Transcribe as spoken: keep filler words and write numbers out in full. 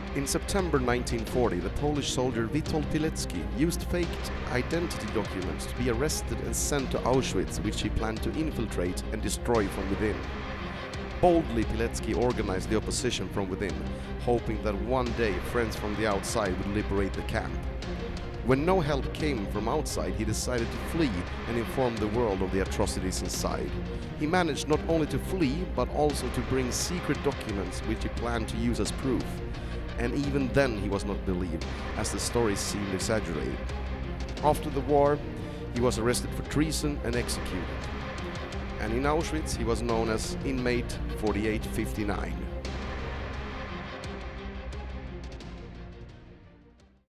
In September nineteen forty, the Polish soldier Witold Pilecki used faked identity documents to be arrested and sent to Auschwitz, which he planned to infiltrate and destroy from within. Boldly, Pilecki organized the opposition from within, hoping that one day friends from the outside would liberate the camp. When no help came from outside, he decided to flee and inform the world of the atrocities inside. He managed not only to flee, but also to bring secret documents which he planned to use as proof. And even then he was not believed, as the stories seemed exaggerated. After the war, he was arrested for treason and executed. And in Auschwitz he was known as Inmate forty-eight fifty-nine.